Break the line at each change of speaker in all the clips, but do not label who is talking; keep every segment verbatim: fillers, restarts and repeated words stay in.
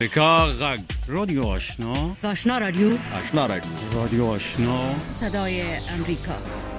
امریکا غږ رادیو آشنا
آشنا رادیو
آشنا رادیو رادیو آشنا
صدای امریکا.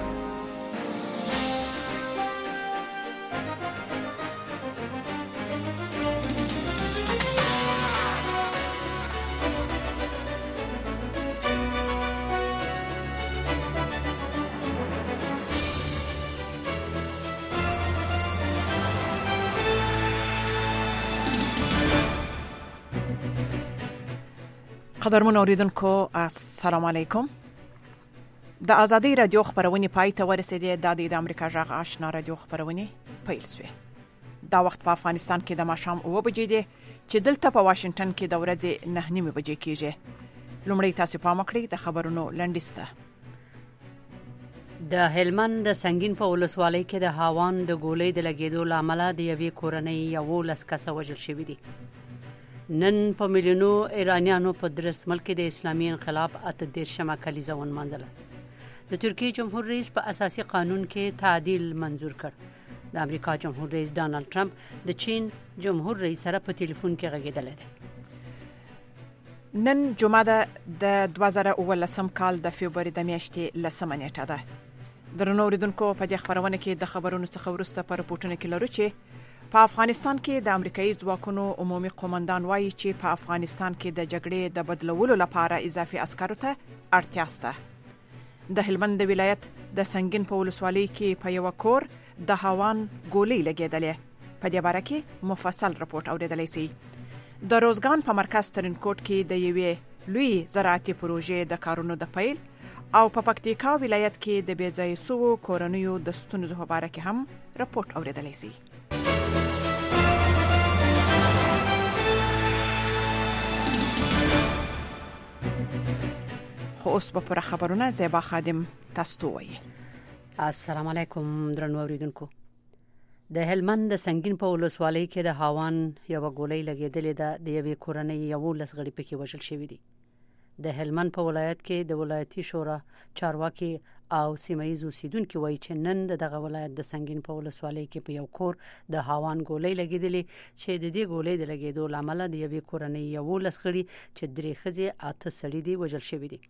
قدرمن اوریدونکو السلام علیکم. د آزادۍ رادیو خبرونه پای ته ورسېدې. د د امریکا غږ آشنا رادیو خبرونه پیل شوې. دا وخت په افغانستان کې د ماښام اوه بجې دي چې دلته په واشنگټن کې د ورځې نه نیمه بجې کېږي. لومړی تاسو پام وکړئ د خبرونو لنډیسته.
د هلمند د سنگین په ولسوالۍ کې د هاوان د ګولۍ د لګېدو لامل د یوې کورنۍ یولس کسه وژل شوي دي. نن په میلیونو ایرانیانو په درس ملک د اسلامي انقلاب اته دیرشمه کلیزه ونمانځله. د ترکیې جمهور رئیس په اساسي قانون کې تعدیل منظور کړ. د امریکا جمهور رئیس ډانلډ ټرمپ د چین جمهور رئیس سره په ټلیفون کې غږېدلی دی.
نن جمعه ده د دوه زره اوولسم کال د فبروري د میاشتې لسمه نیټه ده. درنو اوریدونکو په دې خبرونه کې د خبرونو څخه وروسته په رپورټونو کې لرو چې په افغانستان کې د امریکایي ځواکونو عمومي قومندان وایي چې په افغانستان کې د جګړې د بدلولو لپاره اضافي عسکرو ته اړتیا شته. د هلمند ولایت د سنگین په ولسوالۍ کې په یو کور د هاوان ګولۍ لګېدلې. په دې باره کې مفصل رپورټ اوریدلی شئ. د روزګان په مرکز ترینکوټ کې د یوې لوی زراعتي پروژې د کارونو د پیل او په پکتیکا ولایت کې د بې ځایه شوو کورنیو د ستونزو په باره کې هم رپورټ اوریدلی شئ. خو اوس به پر خبرونه زیبا خادم تاسو ته وایي.
السلام علیکم درنو اوریدونکو. د هلمند د سنگین په ولسوالۍ کې د هاوان یو ګولۍ لګېدلې ده. د یوې کورنۍ یولس غړي پکې وژل شوي دي. د هلمند په ولایت کې د ولایتي شورا چارواکي او سیمایي اوسیدونکو وایي چې نن دغه ولایت د سنگین په ولسوالۍ کې په یو کور د هاوان ګولۍ لګېدلې چې د دې ګولۍ د لګېدو لامل د یوې کورنۍ یولس غړي چې درې ښځې اته سړي دي وژل شوي دي.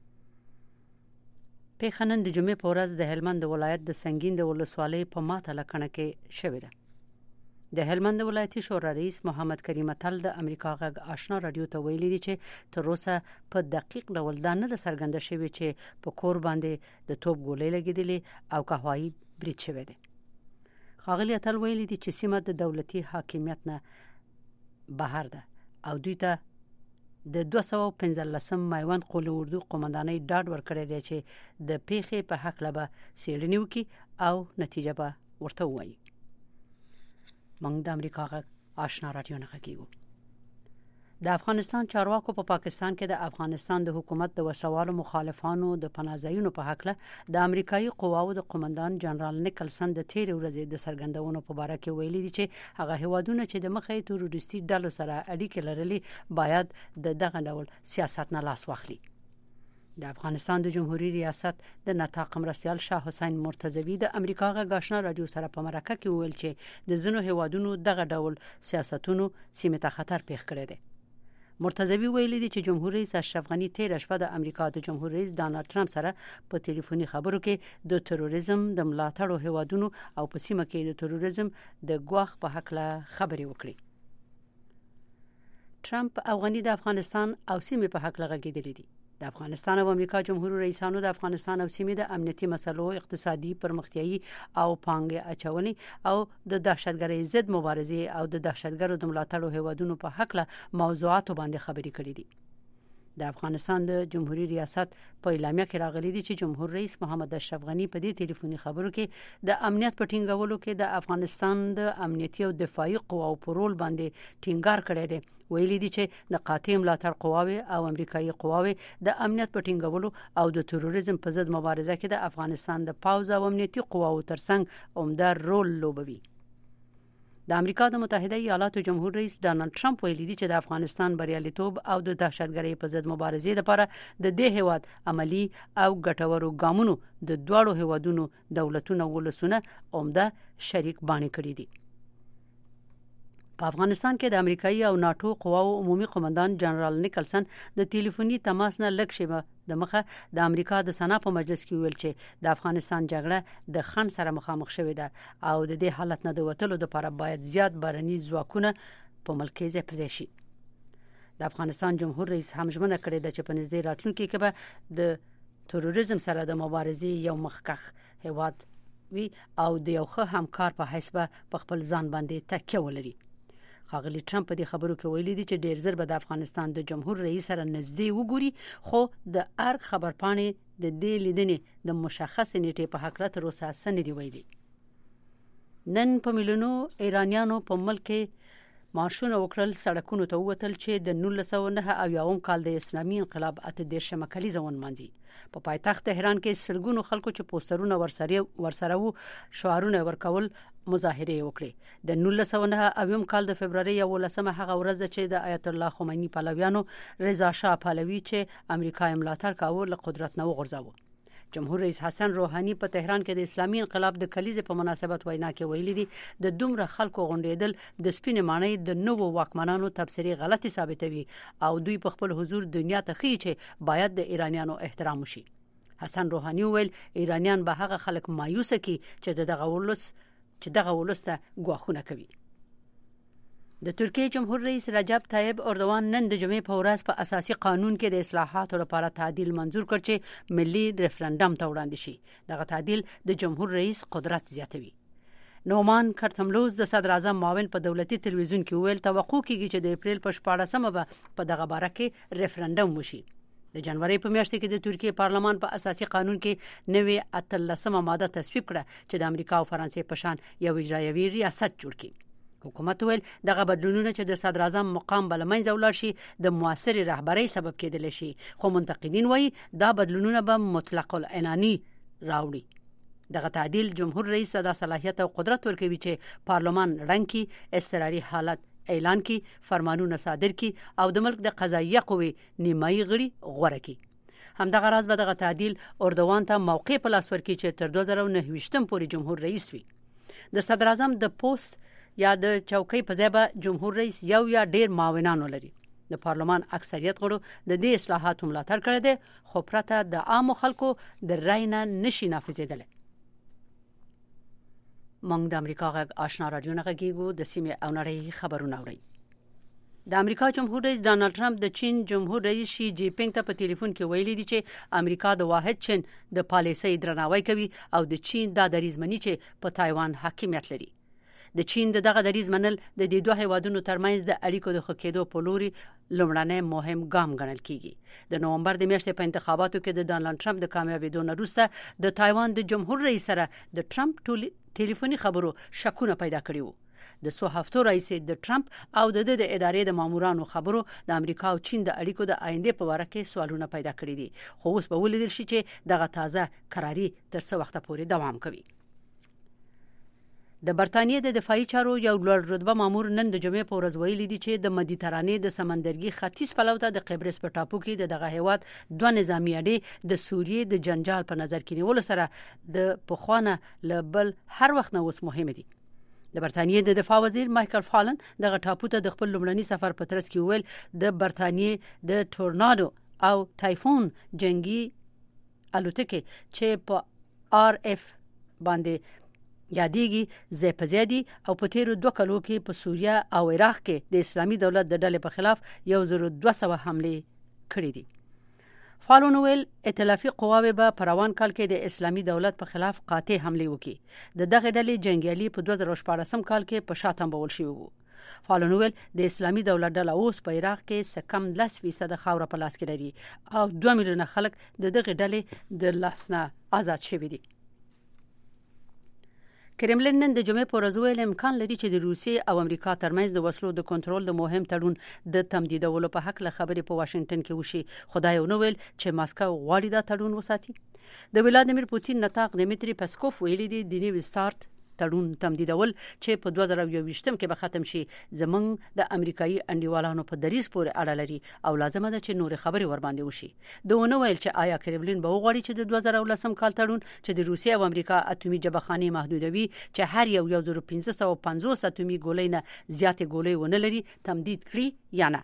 پیښه نن د جمعې په ورځ د هلمند ولایت د سنگین د ولسوالۍ په ماته لکنه کې شوې ده. د هلمند ولایتي شورا رئیس محمد کریم اتل د امریکا غږ آشنا رادیو ته ویلي دي چې تر اوسه په دقیق ډول دا نه څرګنده شوې چې په کور باندې د توپ ګولۍ لګېدلې او که هوایي برید شوی دی. ښاغلي اتل ویلي دي چې سیمه د دولتي حاکمیت نه بهر ده او دوی ته د دوه سوه پنځلسم میوند قول اردو قومندانۍ ډاډ ورکړی دی چې د پیښې په هکله به څېړنې وکړي او نتیجه به ورته ووایي. موږ د امریکا غږ آشنا رادیو نه غږیږو. د افغانستان چارواکو په پا پاکستان کې د افغانستان د حکومت د وسوالو مخالفانو د پناهځایونو په هکله د امریکایي قواو د قومندان جنرال نیکلسن د تیرې ورځې د څرګندونو په باره کې ویلي دي چې هغه هیوادونه چې د مخې تروریستي ډلو سره اړیکې لرلې باید د دغه ډول سیاست نه لاس واخلي. د افغانستان د جمهوریت ریاست د نطاق مرستیال شاه حسین مرتضوی د امریکا غږ آشنا رادیو سره په مرکه کې ویل چې د ځینو هیوادونو دغه ډول سیاستونو سیمه ته خطر پیښ کړی دی. مرتضوی ویلي دي چې جمهور رئیس اشرف غنی تیر شپه د امریکا د جمهور رئیس ډانلډ ټرمپ سره په ټلیفوني خبرو کې د تروریزم د ملاتړو هیوادونو او په سیمه کې د تروریزم د ګواښ په هکله خبرې وکړي. ټرمپ او غنی د افغانستان او سیمه په هکله غږېدلي دي. د افغانستان او امریکا جمهور رئیسانو د افغانستان او سیمې د امنیتي مسلو، اقتصادي پرمختیايي او پانګه اچونې او د دهشتګرۍ ضد مبارزې او د دهشتګرو د ملاتړو هیوادونو په حق موضوعاتو باندې خبرې کړې دي. د افغانستان د جمهوریت ریاست په اعلامیه کې راغلي دي چې جمهور رئیس محمد اشرف غنی په دې ټلیفوني خبرو کې د امنیت په ټینګولو کې د افغانستان د امنیتي او دفاعي قواو په رول باندې ټینګار کړی دی. ویلي دي چې د قاطع ملاتړ قواوې او امریکایي قواوې د امنیت په ټینګولو او د تروریزم په ضد مبارزه کې د افغانستان د پوځ او امنیتي قواو ترڅنګ عمده رول لوبوي. د امریکا د متحده ایالاتو جمهور رئیس ډانلډ ټرمپ ویلي دي چې د افغانستان بریالیتوب او د دهشتګرۍ په ضد مبارزې لپاره د دې هیواد عملی او ګټورو ګامونو د دواړو هیوادونو دولتونو ولسونه عمده شریک باندې کړی دي. په افغانستان کې د امریکایي او ناتو قواو عمومي قومندان جنرال نیکلسن د ټلیفوني تماس نه لږ شیبه د مخه د امریکا د سنا په مجلس کې ویل چې د افغانستان جګړه د خنډ سره مخامخ شوې ده او د دې حالت نه د وټلو لپاره باید زیات بارني ځواکونه په ملک کې ځای پر شي. د افغانستان جمهور رئیس هم ژمنه کړې ده چې په نږدې راتلونکي کې به د تروریزم سره د مبارزې یو مخکخ هیواد وي او د یو ښه همکار په حیث په خپل ځان باندې تکیه ولري. ښاغلي ټرمپ په دې خبرو کې ویلي دي چې ډیر زر به د افغانستان د جمهور رئیس سره نږدې وګوري، خو د ارګ خبرپاڼې د دې لیدنې د مشخص نیټې په حق تر اوسه څه نه دی ویلي. نن په میلیونو ایرانیانو په ملک کې مارشونه وکړل، سړکونو ته ووتل چې د نولس سوه نهه اویایم کال د اسلامي انقلاب اته دېرشمه کلیزه ونمانځي. په پایتخت تهران کې سلګونو خلکو چې پوسټرونه ورسره ورسره وو شعارونه ورکول مظاهره وکړي. د نولس سوه نهه اویایم کال د فبرवरी یولسمه هغه ورځ ده چې د آیت الله خمینی پهلویانو رضا شاه پهلوي چې امریکا یې ملاتړ کاوه له قدرت نه وغورځاوه. جمهور رئیس حسن روحانی په تهران کې د اسلامي انقلاب د کلیزې په مناسبت وینا کې ویلي دي د دومره خلکو غونډېدل د سپینې ماڼۍ د نوو واکمنانو تبصرې غلطي ثابتوي او دوی په خپل حضور دنیا ته ښیي چې باید د ایرانیانو احترام وشي. حسن روحانی ویل ایرانیان به هغه خلک مایوسه کی چې دغه ولس چې دغه ولس ته ګواښونه کوي. د ترکیه جمهور رئیس رجب طیب اردوان نن د جمعې په ورځ په اساسي قانون کې د اصلاحاتو لپاره تعدیل منظور کړ چې ملي ریفرندم ته وړاندې شي. دغه تعدیل د جمهور رئیس قدرت زیاتوي. نومان کرتملوز د صدر اعظم معاون په دولتي تلویزیون کې ویل توقع کیږي چې د اپریل په شپاړسمه به په دغه باره کې ریفرندم وشي. د جنوري په میاشت کې د ترکیه پارلمان په اساسي قانون کې نوې اتلسمه ماده تصویب کړه چې د امریکا او فرانسې په شان یو اجرایوي ریاست جوړ کړي. حکومت ویل دغه بدلونونه چې د صدر اعظم مقام بل منځ ولاړ شي د موثر رهبرۍ سبب کېدل شي، خو منتقدین وایي دا بدلونونه به مطلق العنانی راوړي. دغه تعدیل جمهور رئیس د صلاحیت او قدرت ورکوي چې پارلمان رنګ کی اضطراري حالت اعلان کی، فرمانونه صادر کی او د ملک د قضایه قوې نیمایي غړي غوړه کی. همدغه راز به دغه تعدیل اردوان ته موقع په لاس ورکړي چې تر دوه زره نهه ویشتم پورې جمهور رئیس وي. د صدر اعظم د پوسټ یا د چوکۍ په ځای به جمهور رئیس یو یا ډیر معاونان ولري. د پارلمان اکثریت غړو د دې اصلاحاتو ملاتړ کړی دی، خو پرته د عامو خلکو د رای نه نشي نافذېدلی. موږ د امریکا غږ آشنا رادیو نه غږیږو، د سیمې او نړۍ خبرونه اورئ. د امریکا جمهور رئیس ډانلډ ټرمپ د چین جمهور رئیس شي جی پینګ ته په ټلیفون کې ویلي دي چې امریکا د واحد چین د پالیسۍ درناوی کوي او د چین د دریځ مني چې په تایوان حاکمیت لري. د چین دغه دریځ منل د دې دوه هیوادونو ترمنځ د اړیکو د ښه کېدو په لوري لومړنی مهم ګام ګڼل کیږي. د نومبر د میاشتې په انتخاباتو کې د ډانلډ ټرمپ د کامیابیدو نه وروسته د تایوان د جمهور رئیس سره د ټرمپ ټلیفوني خبرو شکونه پیدا کړي وو. د څو هفتو رئیس د ټرمپ او د د ادارې د مامورانو خبرو د امریکا او چین د اړیکو د آینده په اړه کې سوالونه پیدا کړي دي، خو اوس به ولیدل شي چې دغه تازه قراري تر څو وخت پورې دوام کوي. د برتانیې د دفاعي چارو یو لوړ رتبه مامور نن د جمعې په ورځ ویلي دي چې د مدیترانې د سمندرګي ختیځ پلو ته د قبرس په ټاپو کې د دغه هیواد دوه نظامی اډې د سوریې د جنجال په نظر کې نیولو سره د پخوانه لبل هر وخت نه اوس مهمه دي. د برتانیې د دفاع وزیر مایکل فالن دغه ټاپو ته د خپل لومړني سفر په ترڅ کې ویل د برتانیې د ټورناډو او تایفون جنگي الوتکې چې په آر اف باندې یادېږي ځای په ځای دي او په تیرو دوه کلو کې په سوریه او عراق کې د اسلامي دولت د ډلې په خلاف یو زر دوه سوه حملې کړې دي. فالون ویل ائتلافي قواوې به په روان کال کې د اسلامي دولت په خلاف قاطع حملې وکړي. د دغه ډلې جنګیالي په دوه زره شپاړسم کال کې په شا تنبول شوي وو. فالون ویل د اسلامي دولت ډله اوس په عراق کې څه کم لس فیصد خاوره په لاس کې لري او دوه میلیونه خلک د دغه ډلې د لاس نه آزاد شوي دي. کرملین نن د جمعې په ورځ ویل امکان لري چې د روسیې او امریکا ترمنځ د وسلو د کنټرول د مهم تړون د تمدیدولو په حق له خبرې په واشنگټن کې وشي، خدای یو نو ویل چې ماسکو غواړي دا تړون وساتي. د ولادیمیر پوتین نطاق دمیتری پسکوف ویلي دی د نیو سٹارت تړون تمدیدول چې په دوه زره یوویشتم کې به ختم شي زمونږ د امریکایي انډیوالانو په دریس پورې اړه لري او لازمه ده چې نور خبري ور باندې وشي دونه ویل چې آیا کرملین به وغواړي چې د دوه زره ولسم کال تړون چې د روسیې او امریکا اټومي جبهخانه محدودوي چې هر یو یو زره پنځه سوه پنځوس اټومي ګولۍ نه زیاتې ګولۍ ونه لري تمدید کړي یا نه.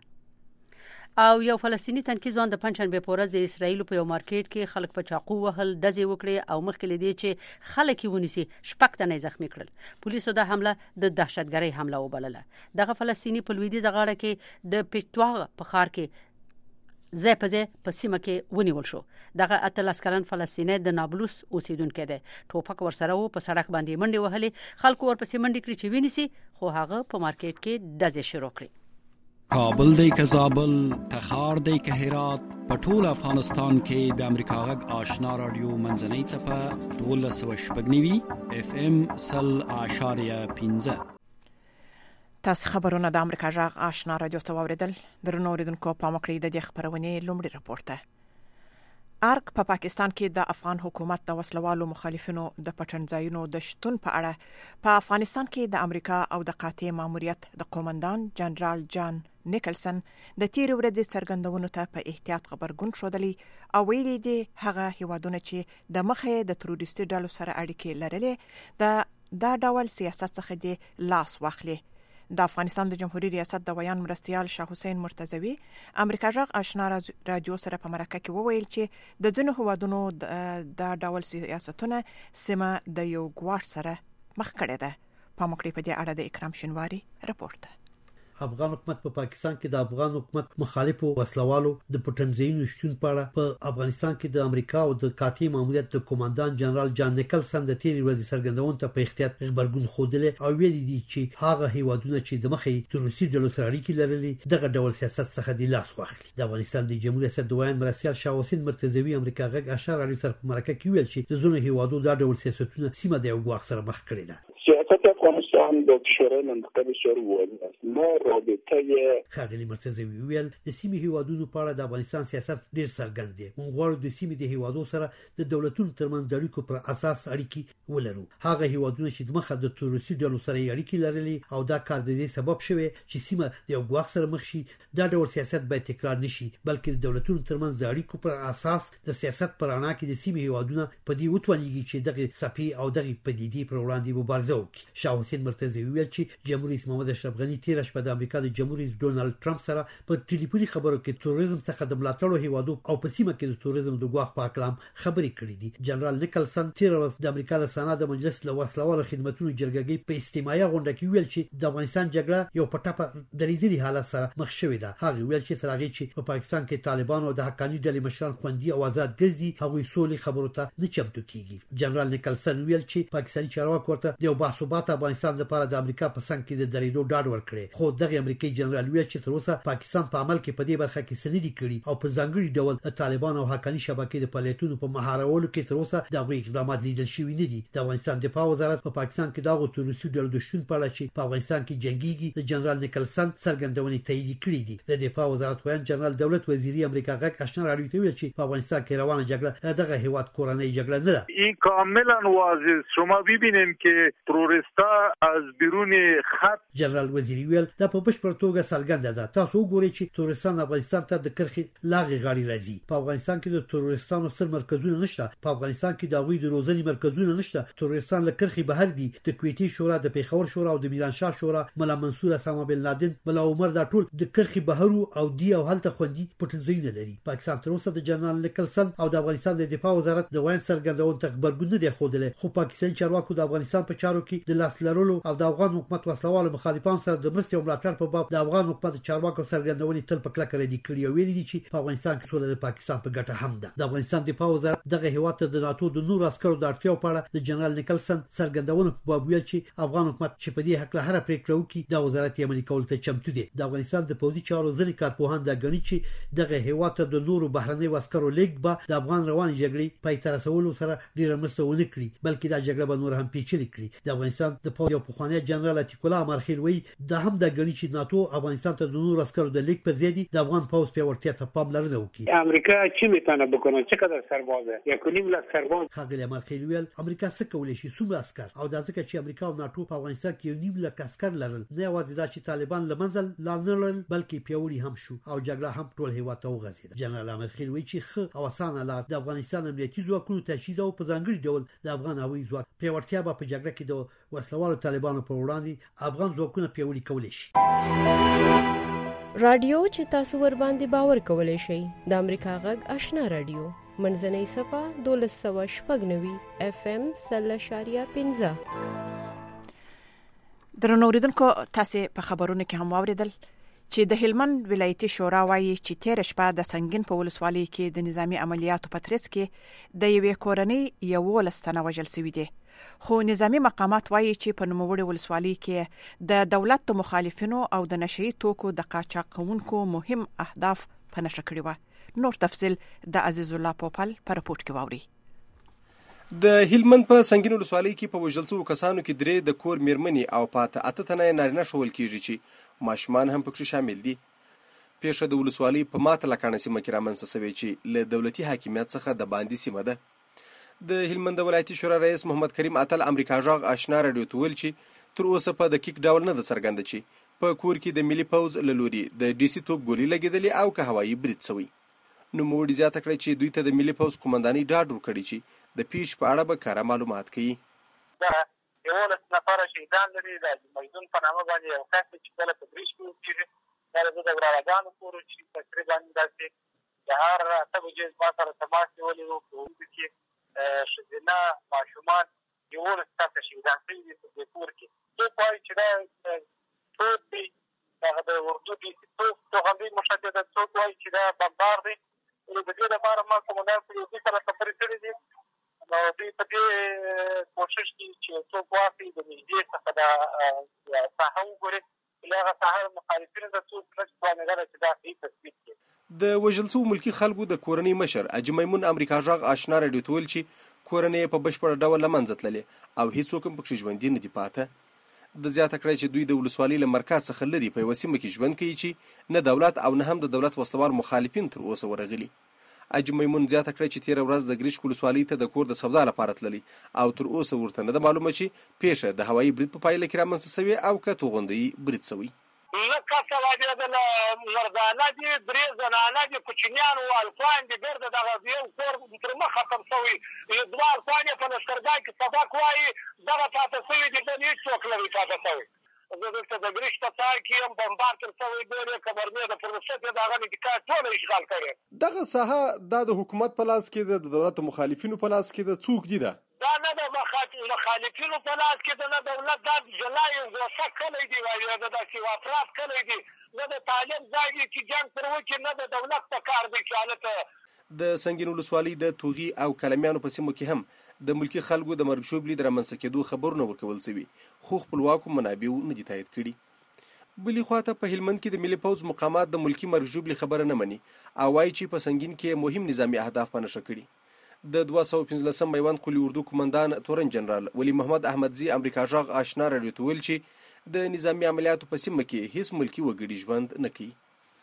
او یو فلسطینی تنکي ځوان د پنځشنبه په ورځ د اسرایل په یو مارکیټ کې خلک په چاقو وهل دزې وکړي او مخکې لدی چې خلک ونیسي شپږ تنه زخمی کړل. پولیسو د حمله د دهشتګرۍ حمله وبلله. دغه فلسطینی په لویدیځ غاړه کې د پټوا په ښار کې زه په زه په سیمه کې ونیول شو. دغه اتلس کلن فلسطینی د نابلس اوسیدونکو دی. ټوپک ورسره و په سړک باندې منډه وهلې خلکو ورپسې منډه کړې چې ونیسي خو هغه په مارکیټ کې دزې شروع کړې.
کابل دی که زابل تخار دی که هرات په ټول افغانستان کې د امریکا غږ آشنا رادیو منځنۍ څپه دولس سوه شپږ نوي اف ام سل اعشاریه پنځه.
تاسو خبرونه د امریکا غږ آشنا رادیو څخه واوریدل. درنو اوریدونکو په مکړې د دې خبرونې لومړی راپورته. ارګ په پاکستان کې د افغان حکومت د وسلوالو مخالفینو د پټنځایونو د شتون په اړه په افغانستان کې د امریکا او د قاطع ماموریت د قومندان جنرال جان نیکلسن د تیر ورځې څرګندونو ته په احتیاط خبرګون شودلی او ویلي دي هغه هیوادونه چې د مخه د تروریستي ډلو سره اړیکې لرلې د دا ډول سیاست څخه د لاس واخلي. د افغانستان د جمهوریت ریاست د ویان مرستيال شاه حسین مرتضوی امریکا غږ آشنا رادیو سره په مرکه کې وویل چې د ځینو هوادونو د ډول سیاستونه سیمه د یو ګواښ سره مخ کړي ده. په مکړې په دې اړه د اکرام شینواری راپورته.
افغان حکومت په پاکستان کې د افغان حکومت مخالفو وسلوالو د پټنځایونو شتون په اړه په افغانستان کې د امریکا او د قاطع ماموریت د قومندان جنرال جان نیکلسن د تیر ورځې څرګندونو ته په احتیاط خبرګون خوده او ویلي دي چې هغه هیوادونه چې د مخې تروریستي ډلو سره اړیکې لري دغه ډول سیاست څخه د لاس واخلي. د افغانستان د جمهوریت ریاست د ویان مرستيال شاه حسین مرتضوی امریکا غږ اشاره علی سره په مرکه کې ویل چې د زونو هیوادو دا ډول سیاستونه سیمه د یو ګواښ سره مخ کړي ده.
سیاست افغانستان با کشورهای منطقه بسیار واضح است. ما رابطه
خاغلی مرتضوی ویل د سیمې هیوادونو په اړه د افغانستان سیاست ډیر څرګند دی. موږ غواړو د سیمې د هیوادو سره د دولتونو ترمنځ اړیکو پر اساس اړیکې ولرو. هغه هیوادونه چې د مخه د تروریستي ډلو سره اړیکې لرلي او دا کار د دې سبب شوی چې سیمه د یو ګواښ سره مخ شي دا ډول سیاست باید تکرار نشي بلکې د دولتونو ترمنځ د اړیکو پر اساس د سیاست پر اړه کې د سیمې هیوادونه په دې وتوانیږي چې دغه صفي او دغه پدیدې پر وړاندې مبارزه وکړي. شاه حسین مرتضوی ویل چې جمهوریت رئیس محمد اشرف غنی تیر شپه د امریکا د جمهوریت رئیس ډونالد ټرمپ سره په ټلیفوني خبرو کې تروریزم څخه د ملاتړو هیوادو او په سیمه کې د تروریزم د ګواښ په اړه خبرې کړې دي. جنرال نیکلسن تیر ورځ د امریکا له سنا د مجلس له وسلوالو خدماتو جرګې په استماعي غونډه کې ویل چې د افغانستان جګړه یو پټه دریځي حالت سره مخ شوې ده. هغه ویل چې سره چې په پاکستان کې طالبان او د حقاني ډلې مشران خوندي او آزاد ګرځي هغوی سولې خبرو ته نه چمتو کیږي. جنرال نیکلسن ویل چې پاکستاني چارواکو ورته د یو باثبات افغانستان لپاره د امریکا په څنګ کې د درېدو ډاډ ورکړي. خو دغه امریکایي جنرال ویل چې تر اوسه پاکستان په عمل کې په دې برخه کې سندې کړي او په ځانګړي ډول د طالبان او حقاني شبکې د فعالیتونو په مهارولو کې تر اوسه دغه اقدامات لیدل شوي نه دي. د افغانستان دفاع وزارت په پاکستان کې دغه تروریستي ډلو د شتون په اړه چې په افغانستان کې جنگيږي د جنرال نیکلسن څرګندونې تایید کړې دي. د دفاع وزارت وایي جنرال دولت وزیری امریکا غږ آشنا رادیو ته ویل چې په افغانستان کې روانه جګړه دغه هیواد کورنۍ جګړه نه ده.
این کاملا واضح شما ببینید که تروریستا از بیرون خط
جنرال وزیری ویل دا په بشپړ توګه څرګنده ده. تاسو وګورئ چې تروریستان افغانستان ته د کرخي لاغي غاړي راځي. په افغانستان کې د تروریستانو سر مرکزونه نشته. په افغانستان کې د غوي د روزنی مرکزونه نشته. تروریستان له کرخي بهر دي. د کویتي شورا د پیښور شورا او د میرانشاه شورا ملا منصور اسامه بن لادن ملا عمر دا ټول د کرخي بهرو او دی او هلته خوندي پټنځایونه لري. پاکستان تر اوسه د جنرال نیکلسن او د افغانستان د دفاع وزارت د وین څرګندون ته خبرګون نه دی خوده. خو پاکستان چارواکو د افغانستان په چارو کې د لاس لرلو او د افغان حکومت وسلوالو مخالفانو سره د مرستې او ملاتړ په باب د افغان حکومت چارواکو څرګندونې تل په کلکه ردی کړی او ویلي دي چې په افغانستان کې سوله د پاکستان په ګټه هم ده. د افغانستان دفاع وزارت دغه هیواد ته د ناتو د نور عسکرو د اړتیاو په اړه د جنرال نیکلسن څرګندونه په باب ویل چې افغان حکومت چې په دې حق له هر پریکړه وکړي د وزارت یې عملي کول ته چمتو دي. د افغانستان د پوځي چارو ځینې کارپوهان دا ګڼي چې دغه هیواد ته د نورو بهرنۍ عسکرو لیږد به د افغان رواني جګړې پای ته رسولو سره ډیره مرسته ونه کړي بلکې دا جګړه به نور هم پیچلې کړي. د افغانستان د پوځ یو یو پخوانی جنرال عتیق الله امرخیل وی د هم د غنی چې ناتو افغانستان ته د نور عسکرو د لیک په زیادي د افغان پوز پیاوړتیا ته پاملرنه وکړي.
امریکا چی میتونه بکنه؟ چقدر سربازه؟ یک و نیم لک سرباز.
خاګل امرخیل ویل امریکا څه کولای شي څومره عسكر او د ځکه چې امریکا او ناتو په افغانستان کې یو نیم لک عسكر لرل نه یوازې دا چې طالبان لمنځل لاندل بلکې پیاوړي هم شو او جګړه هم ټول هیواد ته وغځیده. جنرال امرخیل وی چې خ او اسانه لار د افغانستان امنیتي ځواکونو تجهیز او په ځانګړي ډول د افغان هوایي ځواک پیاوړتیا په جګړه کې د وسلوالو طالبانو پر وړاندې افغان ځواکونه پیاوړي کولی شي.
رادیو چې تاسو ور باندې باور کولای شئ د امریکا غږ آشنا رادیو منځنۍ صفه دولس سوه شپږ نوي اف ام سل اشاریه پنځه.
درنو اوریدونکو تاسو په خبرونو کې هم واوریدل چې د هلمند ولایتي شورا وايي چې تیر شپه د سنگین په ولسوالۍ کې د نظامی عملیاتو په ترڅ کې د یوې کورنۍ یو لستنه وژل شوی دی. خو نظامی مقامات وايي چې په نوموړي ولسوالۍ کې د دولت مخالفینو او د نشئی توکو د قاچاق کوونکو مهم اهداف په نشه کړی و. نور تفصيل د عزیز الله پوپل په رپورت کې واوري.
د هلمند په سنگین ولسوالۍ کې په وژل شوو کسانو کې درې د کور میرمنې او پاته اته تنه نارینه شول کیږي چې ماشومان هم پکې شامل دي. پیښه د ولسوالۍ په ماته لکانه سیمه کې رامنځته شوې چې له دولتي حاکمیت څخه د باندې سیمه ده. د هلمند ولایتي شورا رئیس محمد کریم اتل امریکا ژغ آشنا رادیو ته ویل چې تر اوسه په دقیق ډول نه د څرګنده چې په کور کې د ملي پوز له لوري د ډي سي توپ ګولۍ لګېدلې او که هوایي برید شوی. نو موږ زیاته کړی چې دوی ته د ملي پوز قومندانۍ ډاډ ورکړي چې د پیښ په اړه به کره معلومات کوي.
دا یولس نفره شهیدان لري د مجدون په نامه باندې یو کس چې کله په بریش کې وکړي دا د ګراوګانو پورې چې تقریبا داسې د هر اته بجې ما سره تماس نیولی و په اردو کې ښځینه ماشومان یولس کسه شهیدان شوي دي په دې کور کې. څوک وایي چې دا توپ دی هغه د اردو ډي سي توپ توغندۍ مشدده، څوک وایي چې دا بمبار دی. نو د دې لپاره ما قومندان په دوی سره خبرې کړې دي. نو دوی په دې کوشش کوي چې څوک واخلي د نږدې څخه دا ساحه وګوري چې هغه ساحه مخالفینو ته څوک نه توانېدلی چې دا صحیح تثبیت کړي.
د وژل شوو ملکي خلکو د کورنۍ مشر حاجي میمون امریکا ژغ آشنا رادیو ته ویل چې کورنۍ په بشپړه ډول له منځه تللې او هیڅوک هم پکې ژوندي نه دي پاته. د زیاته کړی چې دوی د ولسوالۍ له مرکز څخه لري په یوه سیمه کې ژوند کوي چې نه دولت او نه هم د دولت وسلوال مخالفین تر اوسه ورغلي. حاجي میمون زیاته کړی چې تېره ورځ د ګریشک ولسوالۍ ته د کور د سودا لپاره تللي او تر اوسه ورته نه ده معلومه چې پیښه د هوایي برید په پایله کې رامنځته شوې او که توغندۍ برید شوی.
نه کسه واجدله مردانه دي، درې زنانه دي، کوچنیان و الفان دي، ګرده دغه یو کور تر مخه ختم شوی. دوه الفان یې په لښکرګاه کې سبق وایي دغه پاته شوي دي، بل هېڅوک نه وي پاته شوی. زه دلته د ګریش په ځای کې یم، بمبار تر شوی ډېر یې کمرمې د پروسې یې د هغه انتقال ټوله اشغال کړی.
دغه ساحه دا د حکومت په لاس کې ده، د دولت مخالفینو په لاس کې ده، څوک دي ده؟
دا نه د مخالفینو په لاس کې ده، نه دولت دا جلا یو ګوښه کلی دی، وایي د داسې افراد کلی دی، نه د تعلیم ځای دی چې جنګ پر وکړي، نه د دولت په کار دی چې هلته
د سنگین ولسوالۍ د توغي او کلمیانو په سیمو کې هم د ملکي خلکو د مرګ ژوبلې د رامنځته کېدو خبرونه ورکول شوي، خو خپلواکو منابعو نه دي تایید کړي. بلې خواته په هلمند کې د ملي پوځ مقامات د ملکي مرګ ژوبلې خبره نه مني او وایي چې په سنگین کې مهم نظامي اهداف په نښه کړي. د دوه سوه پنځلسم میوند قلي اردو قومندان تورن جنرال ولی محمد احمدزي امریکا ژغ آشنا رادیو ته ویل چې د نظامي عملیاتو په سیمه کې هیڅ ملکي وګړي ژوند نه کوي.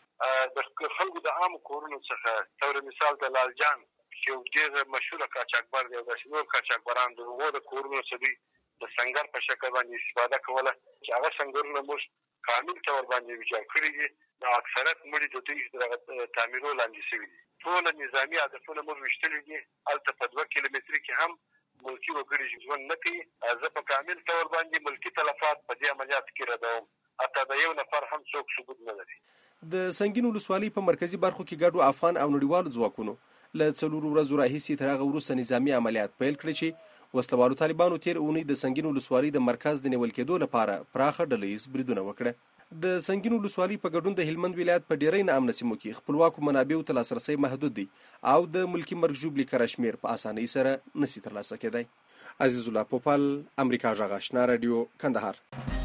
د خلکو د عامو کورونو څخه تور مثال د لالجان چې یو ډېر مشهوره قاچاقبر دی او داسې نور قاچاقبران د هغو د کورونو څخه دوی د سنګر په شکل باندې استفاده کوله چې هغه سنګرونه موږ کامل طور باندې ویجاړ کړي دي. د اکثرت مړي د دوی د تعمیرو لاندې شوي دي. ټول نظامي هدفونه موږ ویشتلي دي. هلته په دوه کیلومتري کې هم ملکي وګړي ژوند نه کوي. زه په کامل طور باندې ملکي تلفات په دې عملیاتو کې ردوم. حتی د یو نفر هم څوک ثبوت نه لري.
د سنگین ولسوالۍ په مرکزي برخو کې ګډو افغان او نړیوالو ځواکونو له څلورو ورځو راهیسې تر هغه وروسته نظامي عملیات پیل کړي چې وسلوالو طالبانو تېر اونۍ د سنگین ولسوالۍ د مرکز د نیول کېدو لپاره پراخه ډله ییز بریدونه وکړه. د سنگین ولسوالۍ په ګډون د هلمند ولایت په ډیری ناامنه سیمو کې خپلواکو منابعو ته لاسرسی محدود دی او د ملکي مرګ ژوبلې کره شمېر په اسانۍ سره نشي ترلاسه کېدی. عزیز الله پوپل، امریکا ژغ آشنا رادیو، کندهار.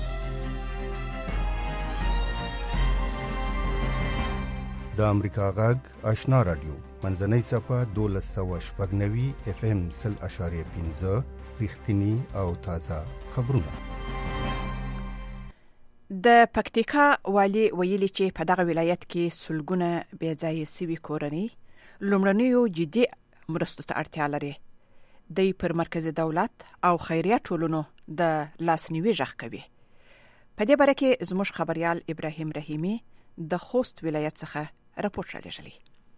د امریکا غږ آشنا رادیو منځنۍ صفه دولس سوه شپږ نوي اف ام سل اشاریه پنځه رښتیني او تازه خبرونه.
د پکتیکا والی ویلي چې په دغه ولایت کې سلګونه بې ځایه سوي کورنۍ لومړنیو جدي مرستو ته اړتیا لري. دوی پر مرکزي دولت او خیریه ټولنو د لاسنیوي غږ کوي. په دې باره کې زموږ خبريال ابراهیم رحیمی د خوست ولایت څخه راپور رالیږلی.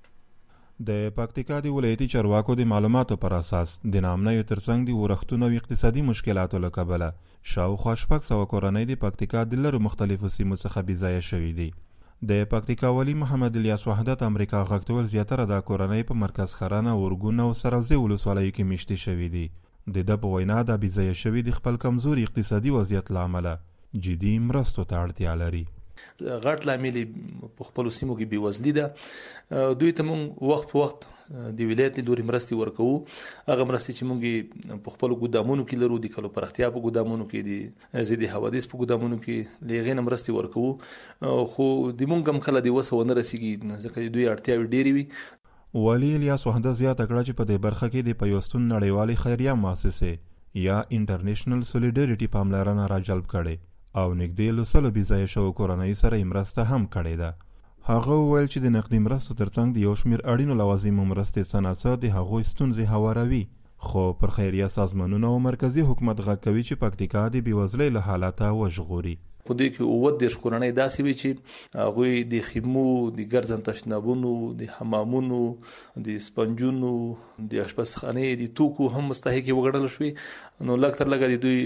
د پکتیکا د ولایتي چارواکو د معلوماتو پر اساس د نامنیو ترڅنګ د ورښتونو او اقتصادي مشکلاتو له کبله شاوخوا شپږ سوه کورنۍ د پکتیکا د لرو مختلفو سیمو څخه بې ځایه شوي دي. د پکتیکا والی محمد الیاس وحدت امریکا غږ ته ویل زیاتره دا کورنۍ په مرکز خرانه، اورګون او سروزې ولسوالیو کې میشتې شوي دي. د ده په وینا دا بې ځایه شوي د خپل کمزوري اقتصادي وضعیت له امله جدي مرستو ته اړتیا لري.
غټ لامل په خپل سیمو کې بېوزلي ده. دوی ته مونږ وخت په وخت د ولایت له لوري مرستې ورکوو. هغه مرستې چې مونږ په خپلو ګودامونو کې لرو، د کلو پراختیا په ګودامونو کې، د ضد حوادث په ګودامونو کې له هغې نه مرستې ورکوو، خو د مونږ هم کله د وسه ونه رسېږي ځکه دوی اړتیاوې ډېرې وي.
والي الیاس وحدت زیاته کړه چې په دې برخه کې د پیوستون نړیوالې خیریه مؤسسې یا انټرنیشنل سولیډریټي پاملرنه راجلب کړې او نږدې له سلو بې ځایه شوو کورنیو سره یې مرسته هم کړې ده. هغه وویل چې د نقدي مرستو ترڅنګ د یو شمېر اړینو لوازمو مرستې څه ناڅه د هغوی ستونزې هواروي، خو پر خیریه سازمانونو او مرکزي حکومت غږ کوي چې پکتیکا د بېوزلۍ له حالاته وژغوري.
په دوی کې اووه دېرش کورنۍ داسې وي چې هغوی د خیمو، د ګرځن تشنابونو، د حمامونو، د سپنجونو، د اشپزخانې د توکو هم مستحق وګڼل شوي. نو لږ تر لږه د دوی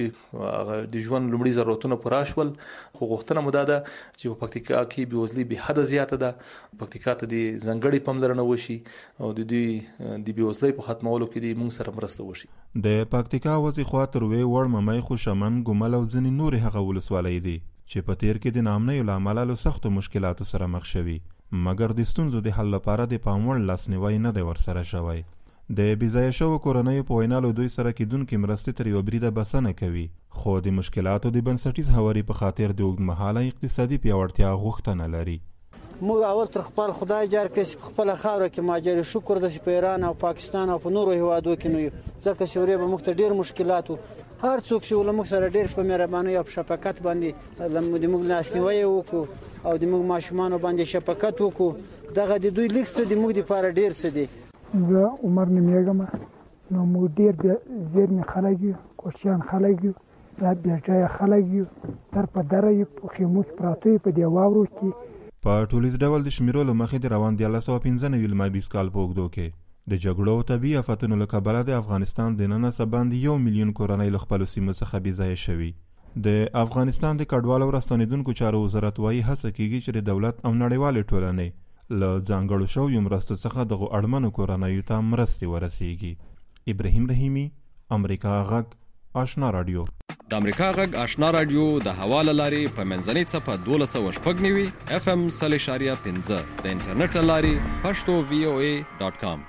د ژوند لومړي ضرورتونه پوره شول. خو غوښتنه مو دا ده چې په پکتیکا کې بېوزلي بې حده زیاته ده. پکتیکا ته د ځانګړې پاملرنه وشي او د دوی د بېوزلۍ په ختمولو کې د موږ سره مرسته وشي.
د پکتیکا وځې خوا تروې، وړ، ممی، خوشامن، ګومل او ځینې نورې هغه ولسوالۍ دي چې په تیر کې د نامنیو له امله له سختو مشکلاتو سره مخ شوي، مګر د ستونزو د حل لپاره د پام وړ لاسنیوی نه دی ورسره شوی. د بې ځایه شوو کورنیو په وینا له دوی سره کیدونکې مرستې تر یوه بریده بسنه کوي، خو د مشکلاتو د بنسټیز هواري په خاطر د اوږدمهاله اقتصادي پیاوړتیا غوښتنه لري.
موږ اول تر خپل خدای جار کړي چې په خپله خاوره کې مهاجر شکر داسې په ایران او پاکستان او په نورو هیوادو کې نه یو، ځکه چې ورې به موږ ته ډېر مشکلات وو. هر څوک چې له موږ سره ډېر په مهربانۍ او په شفقت باندې د موږ لاسنیوی یې وکړو او د موږ ماشومانو باندې شفقت وکړو. دغه د دوی لیک څه د موږ دپاره ډېر څه دی.
زه عمر نومیږم. نو موږ ډېر زیرمې خلک یو، کوچیان خلک یو، دا بې ځایه خلک یو، در په دره یو، په خیمو کې پراته یو په دې واورو کې.
په ټولیز ډول د شمیرو له مخې د روان دیارلس سوه پنځه نوي لمریز کال په اوږدو کې د جګړو او طبیعي آفتونو له کبله د افغانستان دننه څه باندې یو میلیون کورنۍ له خپلو سیمو څخه بې ځایه شوي. د افغانستان د کډوالو او راستنېدونکو چارو وزارت وایي هڅه کیږي چې د دولت او نړیوالې ټولنې له ځانګړو شویو مرستو څخه دغو اړمنو کورنیو ته مرستې ورسیږي. ابراهیم رحیمی، امریکا غږ، آشنا رادیو.
د امریکا غږ آشنا رادیو د هوا له لارې په منځنۍ څپه دولس سوه شپږ نوي اف ام سل اشاریه پنځه، د انټرنیټ له لارې پښتو وی او ای ډاټ کام.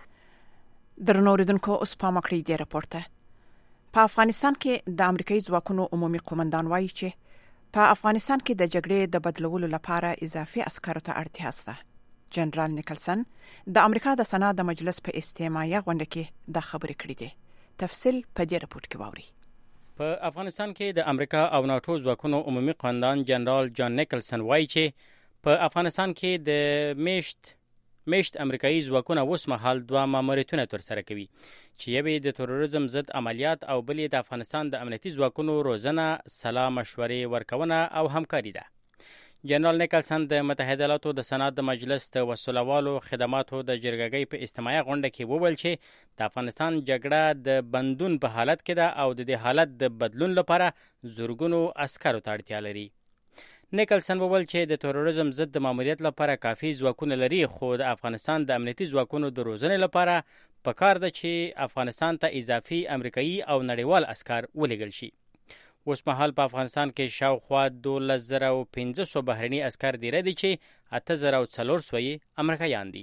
درنو اوریدونکو، اوس پام وکړئ دې راپور ته. په افغانستان کې د امریکایي ځواکونو عمومي قومندان وایي چې په افغانستان کې د جګړې د بدلولو لپاره اضافي عسکرو ته اړتیا شته. جنرال نیکلسن د امریکا د سنا د مجلس په استماعیه غونډه کې د خبرې کړې دي. تفصیل په دې راپور کې واورئ.
په افغانستان کې د امریکا او ناتو ځواکونو عمومي قومندان جنرال جان نیکلسن وایي چې په افغانستان کې د میشت میشت امریکایي ځواکونه اوس مهال دوه ماموریتونه ترسره کوي چې یوې د تروریزم ضد عملیات او بلې د افغانستان د امنیتي ځواکونو روزنه، سلا مشورې ورکونه او همکاري ده. جنرال نیکلسن د متحده ایالاتو د سنات د مجلس د وسلوالو خدماتو د جرګګۍ په استماعیه غونډه کې وویل چې د افغانستان جګړه د بندون په حالت کې ده او د دې حالت د بدلون لپاره زورګونو عسکرو ته اړتیا لري. نیکلسن وویل چې د تروریزم ضد د ماموریت لپاره کافي ځواکونه لري، خو د افغانستان د امنیتي ځواکونو د روزنې لپاره پکار ده چې افغانستان ته اضافي امریکایي او نړیوال عسکر ولېږل شي. اوس مهال په افغانستان کې شاوخوا دولس زره او پنځه سوه بهرني عسکر دیره دي چې اته زره او څلور سوه یې امریکایان دي.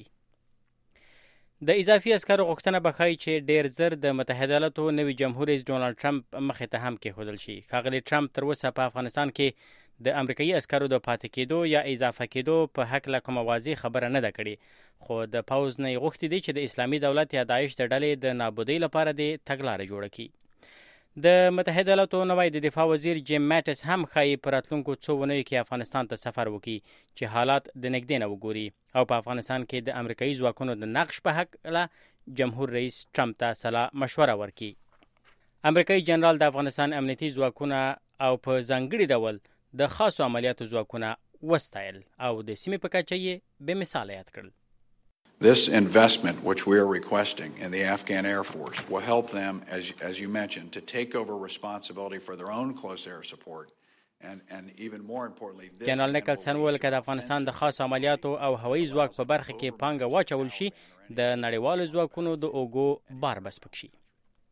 د اضافي عسکرو غوښتنه به ښایي چې ډېر زر د متحده ایالاتو نوي جمهور رئیس ډونالډ ټرمپ مخې ته هم کېښودل شي. ښاغلی ټرمپ تر اوسه په افغانستان کې د امریکایي عسکرو د پاتې کېدو یا اضافه کېدو په هکله کومه واضح خبره نه ده کړې، خو د پوځ نه یې غوښتي دي چې د اسلامي دولت یا داعش د ډلې د نابودۍ لپاره دې تګلاره جوړه کړي. د متحده ایالاتو نوی د دفاع وزیر جیم ماټس هم ښایي په راتلونکو څو اونیو کې افغانستان ته سفر وکړي چې حالات د نږدې نه وګوري او په افغانستان کې د امریکایي ځواکونو د نقش په هکله جمهور رئیس ټرمپ ته سلا مشوره ورکړي. امریکایي جنرال د افغانستان امنیتي ځواکونه او په ځانګړي ډول د خاصو عملیاتو ځواکونه وستایل او د سیمې په کچه یې بې مثاله یاد کړل.
This investment, which we are requesting in the Afghan Air Force, will help them, as, as you mentioned, to take over responsibility for their own close air support. And, and even more importantly, this
جنرال نیکلسن وویل که د افغانستان د خاص عملیاتو او هوایي ځواک په برخه کې پانګه واچول شي د نړیوالو ځواکونو د اوږو بار به سپک شي.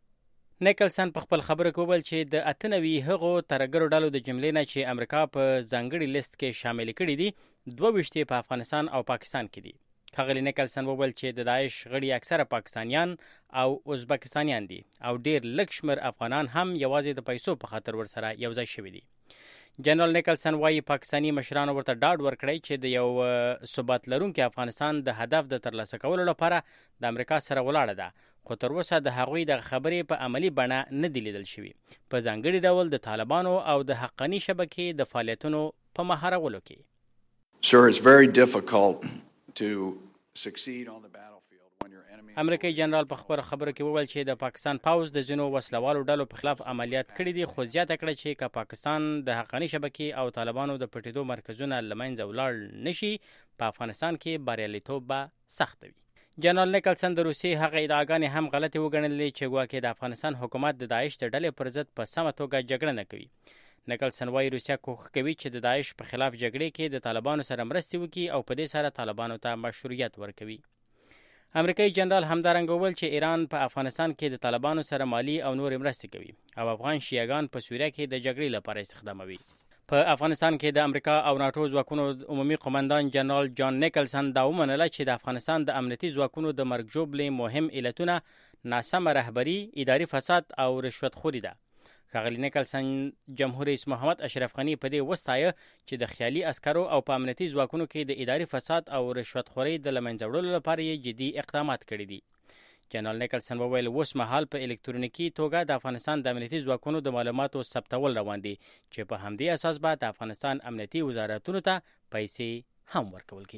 نیکلسن په خپل خبره کې وویل چې د اته نوي هغو ترهګرو ډلو د جملې نه چې امریکا په ځانګړي لیست کې شامل کړي دي دوه ویشتې په افغانستان او پاکستان کې دي. ښاغلي نیکلسن وویل چې د داعش غړي اکثره پاکستانیان او ازبکستانیان دي او ډیر لږ شمېر افغانان هم یوازې د پیسو په خاطر ورسره یوځای شوي دي. جنرال نیکلسن وایي پاکستاني مشرانو ورته ډاډ ورکړی چې د یو ثبات لرونکي افغانستان د هدف د ترلاسه کولو لپاره د امریکا سره ولاړه ده، خو تر اوسه د هغوی د خبرې په عملي بڼه نه دي لیدل شوي، په ځانګړي ډول د طالبانو او د حقاني شبکې د فعالیتونو په مهارولو کې.
Sir, it's very difficult to succeed on the battlefield when your enemy.
امریکایي جنرال په خبره خبره کې وویل چې د پاکستان پاوز د ځینو وسلوالو ډلو په خلاف عملیات کړي دي، خو زیاته کړه چې که پاکستان د حقاني شبکې او طالبانو د پټېدو مرکزونه له منځه ولاړ نشي په افغانستان کې بریالیتوب به سخت وي. جنرال نیکلسن د روسیې هغه ادعاګانې هم غلطې وګڼلې چې ګواکې د افغانستان حکومت د داعش د ډلې پر ضد په سمه توګه جګړه نه کوي. نیکلسن وایي روسیه کوښښ کوي چې د داعش په خلاف جګړې کې د طالبانو سره مرستې وکړي او په دې سره طالبانو ته مشروعیت ورکوي. امریکایي جنرال همدارنګه وویل چې ایران په افغانستان کې د طالبانو سره مالی او نورې مرستې کوي او افغان شیعهګان په سوریه کې د جګړې لپاره استخداموي. په افغانستان کې د امریکا او ناټو ځواکونو عمومي قومندان جنرال جان نیکلسن دا ومنله چې د افغانستان د امنیتي ځواکونو د مرګ ژوبلې مهم علتونه ناسمه رهبري، اداري فساد او رشوتخوري ده. ښاغلي نیکلسن جمهور رئیس محمد اشرف غني په دې وستایه چې د خیالي عسکرو او په امنیتي ځواکونو کې د اداري فساد او رشوتخورۍ د له منځه وړلو لپاره یې جدي اقدامات کړي دي. جنرال نیکلسن وویل اوس مهال په الکترونیکي توګه د افغانستان د امنیتي ځواکونو د معلوماتو ثبتول روان دي چې په همدې اساس به د افغانستان امنیتي وزارتونو ته پیسې هم ورکول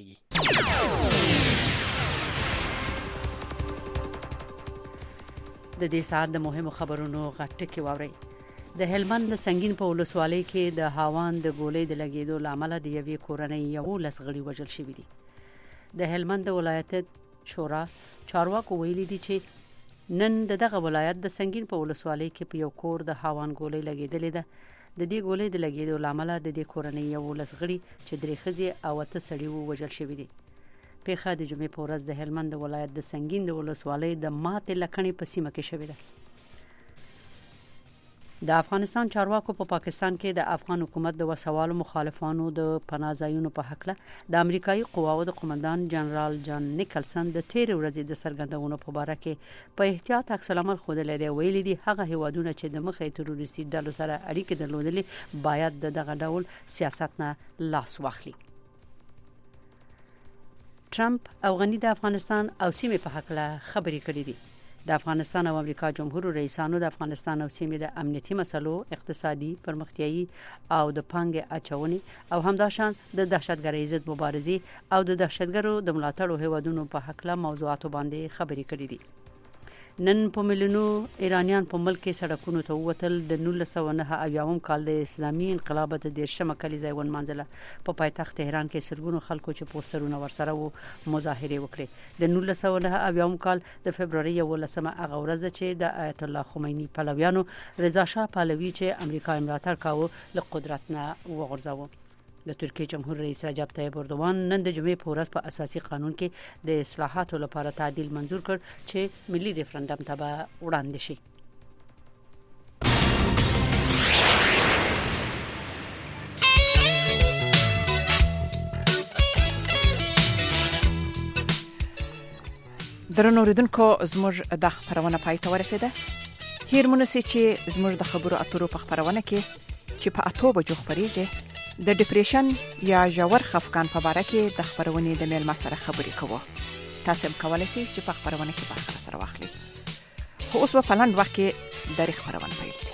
کیږي.
د دې ساعت د مهمو خبرونو غټکي واوري. د هلمند سنگین په ولسوالۍ کې د هاوان د ګولۍ د لګیدو لامل د یوې کورنۍ یو لس غړي وژل شوي دي. د هلمند ولایت شورا چارواکو ویلي دي چې نن دغه ولایت د سنگین په ولسوالۍ کې په یو کور د هاوان ګولۍ لګیدلې ده. د دې ګولۍ د لګیدو لامل د دې کورنۍ یو لس غړي چې درې ښځې او اته سړي وژل شوي دي. پیښه د جمعې په ورځ د هلمند ولایت د سنگین د ولسوالۍ د ماتې لکڼې په سیمه کې شوې ده. د افغانستان چارواکو په پا پاکستان کې د افغان حکومت د وسوالو مخالفانو د پناه ځایونو په حق له د امریکایي قواو د قومندان جنرال جان نیکلسن د تیر ورځې د څرګندونو په اړه کې په احتیاط عکس العمل خوده دی. ویلي دي هغه هیوادونه چې د مخې تروریستي ډلو سره اړیکې درلودلې باید د دغه ډول سیاست نه لاس واخلي. ټرمپ او غني د افغانستان او سیمې په حق له خبرې کړې دي. د افغانستان او امریکا جمهور رئیسانو د افغانستان او سیمې د امنیتي مسلو، اقتصادي، پرمختیایي او د پانګې اچونې او همداشان د دهشتګرۍ ضد مبارزې او د دهشتګرو د ملاتړو هیوادونو په حق له موضوعاتو باندې خبرې کړې دي. نن په ملیونو ایرانیان په ملک کې سړکونو ته ووتل. د نولس سوه نهه اویاوم کال د اسلامي انقلاب د دېرشمه کلیزه ونمانځله. په پایتخت تهران کې سلګونو خلکو چې پوسټرونه ورسره وو مظاهرې وکړې. د نولس سوه نهه اویاوم کال د فبروري یولسمه هغه ورځ ده چې د آیت الله خمیني پلویانو رضا شاه پهلوي چې امریکا ملاتړ کاوه له قدرت نه وغورځاوه. د ترکیې جمهور رئیس رجب طیب اردوغان نن د جمعې په ورځ په اساسي قانون کې د اصلاحاتو لپاره تعدیل منظور کړ چې ملي ریفرندم ته به وړاندې شي.
درنو اوریدونکو زموږ د خبرونه پای ته ورسېده. هیر مونږ چې زموږ د خبرو اترو په خبرونه کې چې په اتو بجو خبرېږي د ډیپریشن یا ژور خفګان په اړه کې د خبرونې د میلمه سره خبرې کوو. تاسو هم کولای شئ چې په خبرونه کې برخه سره واخلئ. خو اوس په لنډ وخت کې د خبرونه پیل شي.